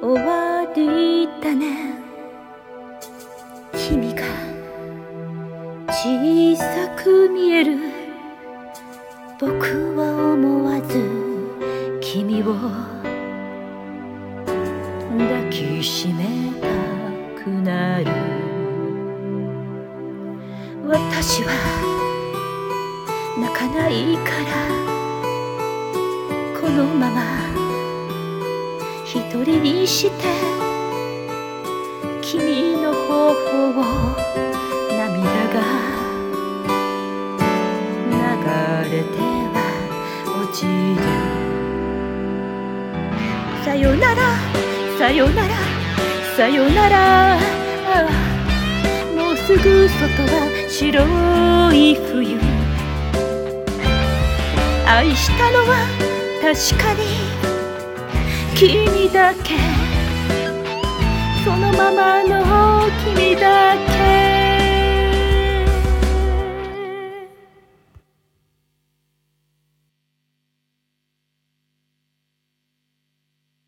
終わりだね。君が小さく見える。僕は思わず君を抱きしめたくなる。私は泣かないからこのまま一人にして君の頬を涙が流れては落ちる。さよならさよならさよなら。もうすぐ外は白い冬。愛したのは確かに君だけ。そのままの君だけ。